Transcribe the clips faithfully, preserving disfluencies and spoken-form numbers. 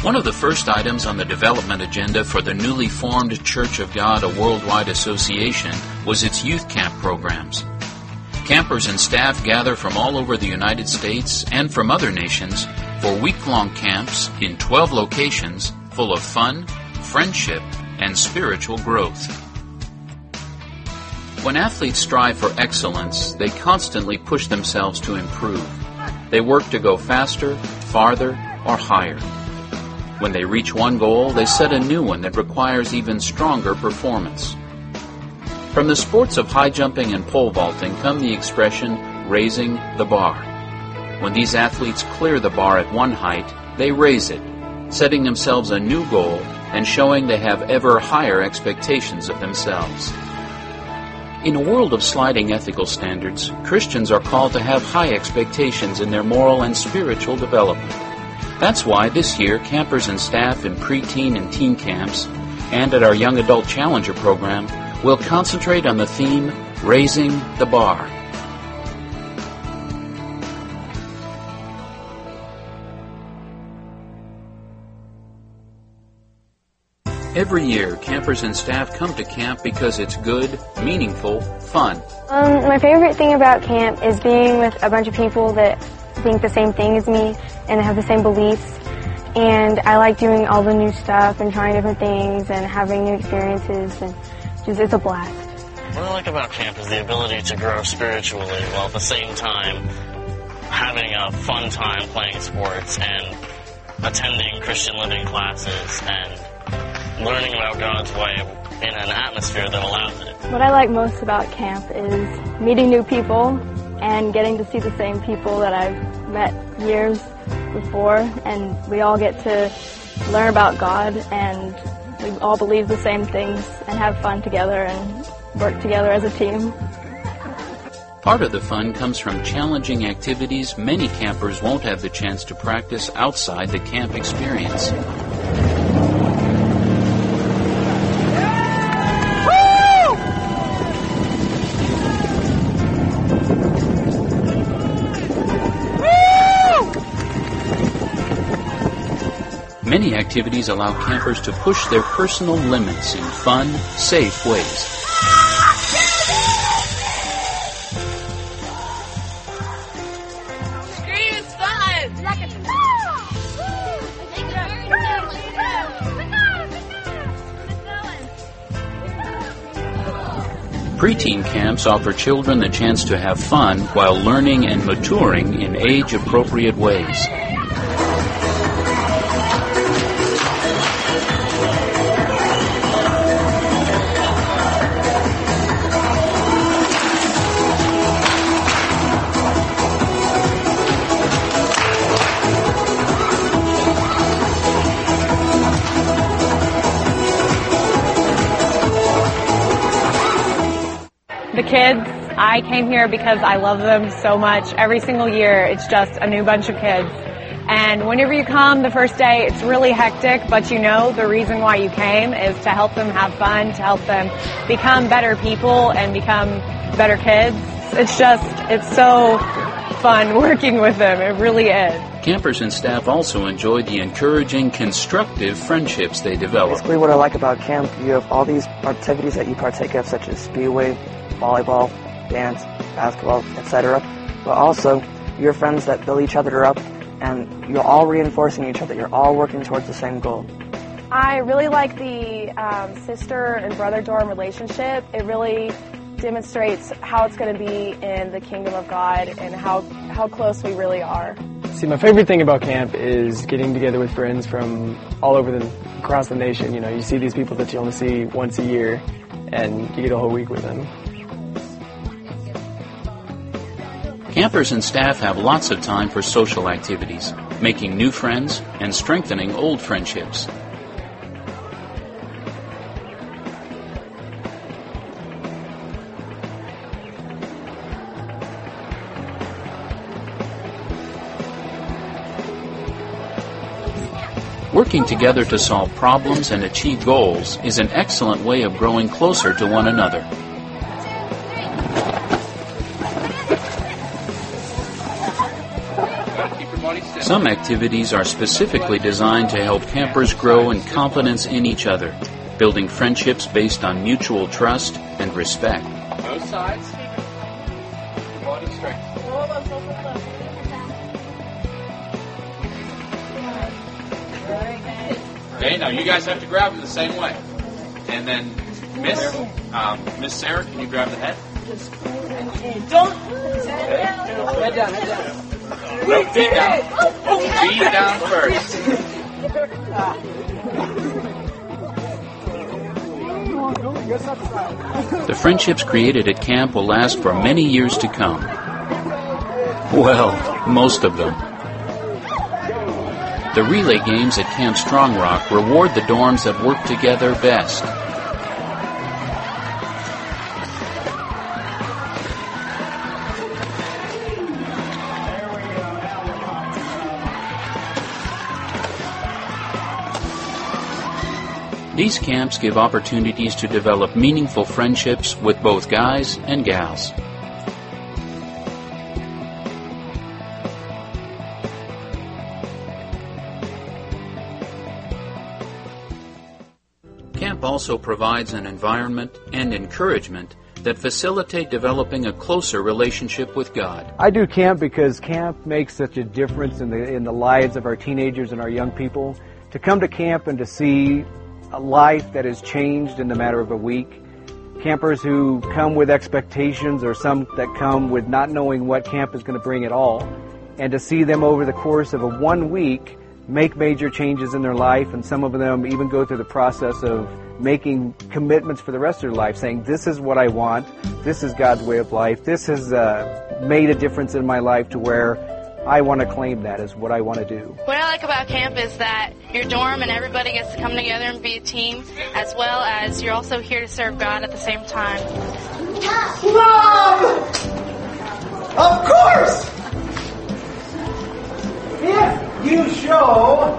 One of the first items on the development agenda for the newly formed Church of God, a worldwide association, was its youth camp programs. Campers and staff gather from all over the United States and from other nations for week-long camps in twelve locations full of fun, friendship, and spiritual growth. When athletes strive for excellence, they constantly push themselves to improve. They work to go faster, farther, or higher. When they reach one goal, they set a new one that requires even stronger performance. From the sports of high jumping and pole vaulting come the expression, raising the bar. When these athletes clear the bar at one height, they raise it, setting themselves a new goal and showing they have ever higher expectations of themselves. In a world of sliding ethical standards, Christians are called to have high expectations in their moral and spiritual development. That's why this year, campers and staff in preteen and teen camps and at our Young Adult Challenger program will concentrate on the theme, Raising the Bar. Every year, campers and staff come to camp because it's good, meaningful, fun. Um, my favorite thing about camp is being with a bunch of people that think the same thing as me and have the same beliefs. And I like doing all the new stuff and trying different things and having new experiences, and just it's a blast. What I like about camp is the ability to grow spiritually while at the same time having a fun time playing sports and attending Christian living classes and learning about God's way in an atmosphere that allows it. What I like most about camp is meeting new people and getting to see the same people that I've met years before, and we all get to learn about God, and we all believe the same things and have fun together and work together as a team. Part of the fun comes from challenging activities many campers won't have the chance to practice outside the camp experience. Many activities allow campers to push their personal limits in fun, safe ways. Scream is fun! Preteen camps offer children the chance to have fun while learning and maturing in age-appropriate ways. The kids, I came here because I love them so much. Every single year, it's just a new bunch of kids. And whenever you come the first day, it's really hectic, but you know the reason why you came is to help them have fun, to help them become better people and become better kids. It's just, it's so fun working with them. It really is. Campers and staff also enjoy the encouraging, constructive friendships they develop. Basically, what I like about camp, you have all these activities that you partake of, such as speedway, volleyball, dance, basketball, et cetera. But also, you're friends that build each other up, and you're all reinforcing each other. You're all working towards the same goal. I really like the um, sister and brother dorm relationship. It really demonstrates how it's going to be in the kingdom of God and how, how close we really are. See, my favorite thing about camp is getting together with friends from all over the, across the nation. You know, you see these people that you only see once a year, and you get a whole week with them. Campers and staff have lots of time for social activities, making new friends and strengthening old friendships. Working together to solve problems and achieve goals is an excellent way of growing closer to one another. Some activities are specifically designed to help campers grow in confidence in each other, building friendships based on mutual trust and respect. Both sides. Body straight. Okay, now you guys have to grab it the same way. And then, Miss, um, Miss Sarah, can you grab the head? Don't. Head down, head down. No, feet down. Feet down first. The friendships created at camp will last for many years to come. Well, most of them. The relay games at Camp Strong Rock reward the dorms that work together best. These camps give opportunities to develop meaningful friendships with both guys and gals. Camp also provides an environment and encouragement that facilitate developing a closer relationship with God. I do camp because camp makes such a difference in the in the lives of our teenagers and our young people. To come to camp and to see a life that has changed in the matter of a week. Campers who come with expectations or some that come with not knowing what camp is going to bring at all. And to see them over the course of a one week make major changes in their life, and some of them even go through the process of making commitments for the rest of their life, saying, this is what I want, this is God's way of life, this has uh, made a difference in my life to where I want to claim that as what I want to do. What I like about camp is that your dorm and everybody gets to come together and be a team, as well as you're also here to serve God at the same time. Mom! Of course! If you show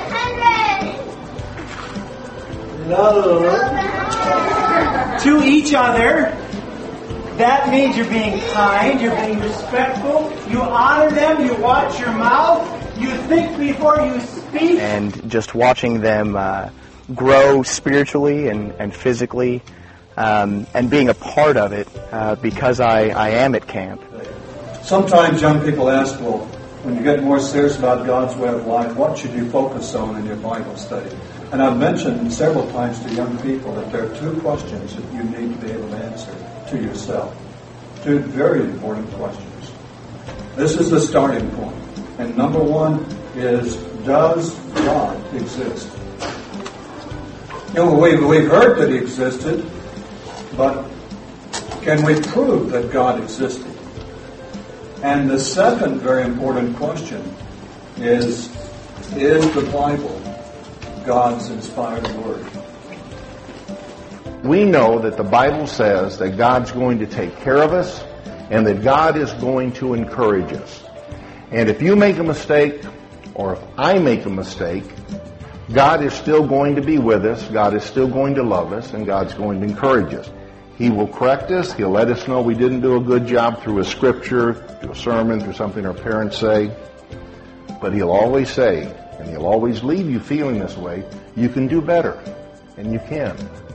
love to each other, that means you're being kind, you're being respectful, you honor them, you watch your mouth, you think before you speak. And just watching them uh, grow spiritually and, and physically, um, and being a part of it uh, because I, I am at camp. Sometimes young people ask, well, when you get more serious about God's way of life, what should you focus on in your Bible study? And I've mentioned several times to young people that there are two questions that you need to be able to answer to yourself. Two very important questions. This is the starting point. And number one is, does God exist? You know, we've, we've heard that He existed, but can we prove that God existed? And the second very important question is, is the Bible God's inspired word? We know that the Bible says that God's going to take care of us and that God is going to encourage us. And if you make a mistake, or if I make a mistake, God is still going to be with us, God is still going to love us, and God's going to encourage us. He will correct us, He'll let us know we didn't do a good job through a scripture, through a sermon, through something our parents say. But He'll always say, and He'll always leave you feeling this way, you can do better, and you can.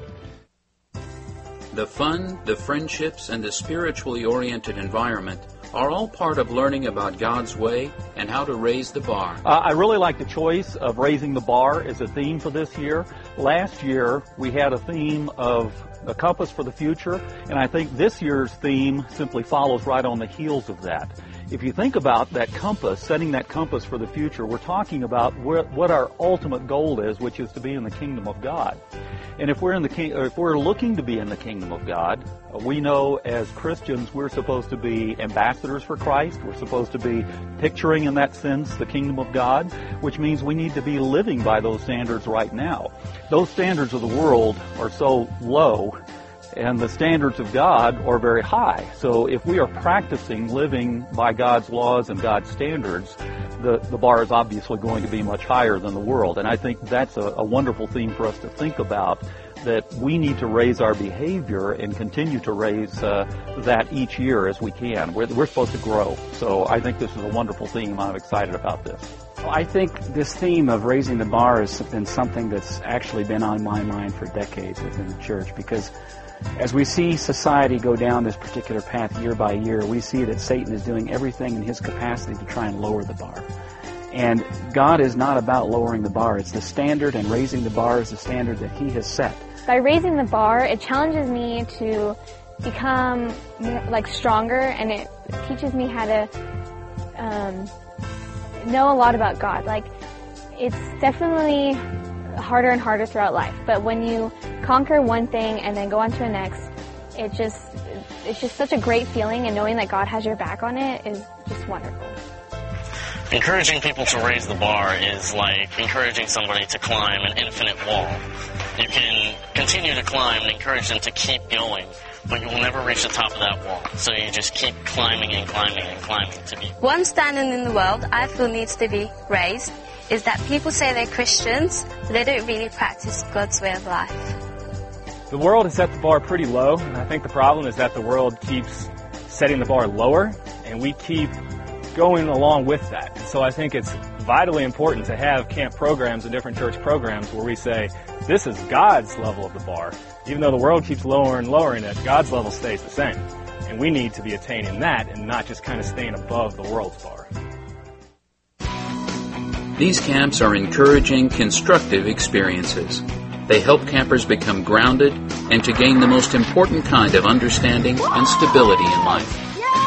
The fun, the friendships, and the spiritually oriented environment are all part of learning about God's way and how to raise the bar. Uh, I really like the choice of raising the bar as a theme for this year. Last year, we had a theme of a compass for the future, and I think this year's theme simply follows right on the heels of that. If you think about that compass, setting that compass for the future, we're talking about where, what our ultimate goal is, which is to be in the kingdom of God. And if we're in the king, or if we're looking to be in the kingdom of God, we know as Christians we're supposed to be ambassadors for Christ. We're supposed to be picturing in that sense the kingdom of God, which means we need to be living by those standards right now. Those standards of the world are so low, and the standards of God are very high. So if we are practicing living by God's laws and God's standards, the, the bar is obviously going to be much higher than the world. And I think that's a, a wonderful theme for us to think about, that we need to raise our behavior and continue to raise uh, that each year as we can. We're, we're supposed to grow. So I think this is a wonderful theme. I'm excited about this. Well, I think this theme of raising the bar has been something that's actually been on my mind for decades within the church, because as we see society go down this particular path year by year, we see that Satan is doing everything in his capacity to try and lower the bar. And God is not about lowering the bar. It's the standard, and raising the bar is the standard that he has set. By raising the bar, it challenges me to become more, like stronger, and it teaches me how to um, know a lot about God. Like, it's definitely harder and harder throughout life, but when you conquer one thing and then go on to the next, it just it's just such a great feeling, and knowing that God has your back on it is just wonderful. Encouraging people to raise the bar is like encouraging somebody to climb an infinite wall. You can continue to climb and encourage them to keep going, but you will never reach the top of that wall. So you just keep climbing and climbing and climbing to be. One standard in the world I feel needs to be raised is that people say they're Christians, but they don't really practice God's way of life. The world has set the bar pretty low, and I think the problem is that the world keeps setting the bar lower, and we keep going along with that. And so I think it's vitally important to have camp programs and different church programs where we say, this is God's level of the bar. Even though the world keeps lowering and lowering it, God's level stays the same. And we need to be attaining that and not just kind of staying above the world's bar. These camps are encouraging, constructive experiences. They help campers become grounded and to gain the most important kind of understanding and stability in life.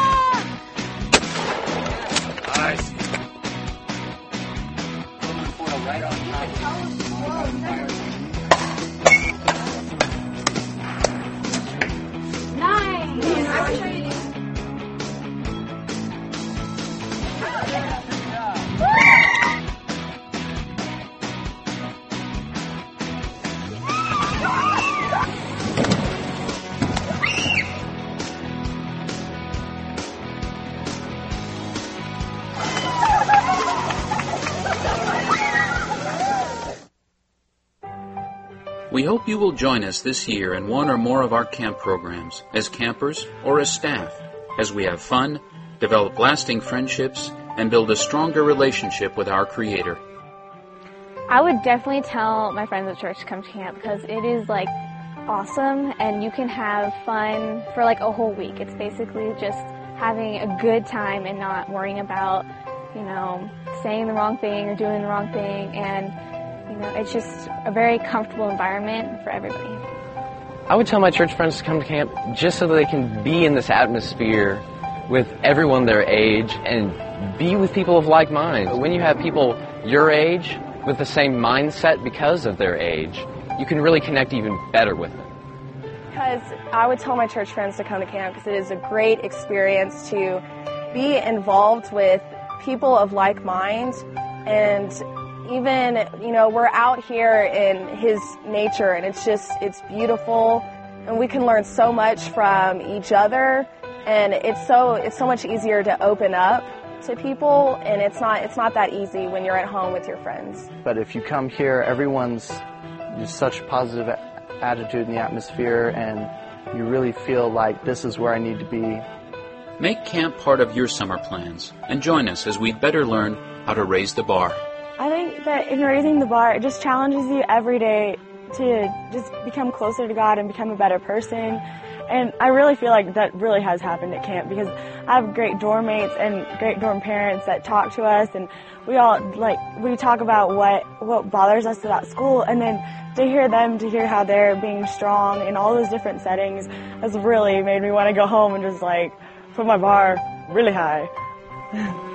We hope you will join us this year in one or more of our camp programs, as campers or as staff, as we have fun, develop lasting friendships, and build a stronger relationship with our Creator. I would definitely tell my friends at church to come to camp, because it is like awesome, and you can have fun for like a whole week. It's basically just having a good time and not worrying about, you know, saying the wrong thing or doing the wrong thing, and you know, it's just a very comfortable environment for everybody. I would tell my church friends to come to camp just so that they can be in this atmosphere with everyone their age and be with people of like minds. When you have people your age with the same mindset because of their age, you can really connect even better with them. Because I would tell my church friends to come to camp because it is a great experience to be involved with people of like minds, and even, you know, we're out here in his nature, and it's just, it's beautiful, and we can learn so much from each other, and it's so, it's so much easier to open up to people, and it's not, it's not that easy when you're at home with your friends. But if you come here, everyone's just such positive attitude in the atmosphere, and you really feel like this is where I need to be. Make camp part of your summer plans, and join us as we better learn how to raise the bar. I think that in raising the bar, it just challenges you every day to just become closer to God and become a better person. And I really feel like that really has happened at camp, because I have great dorm mates and great dorm parents that talk to us, and we all, like, we talk about what, what bothers us about school, and then to hear them, to hear how they're being strong in all those different settings has really made me want to go home and just, like, put my bar really high.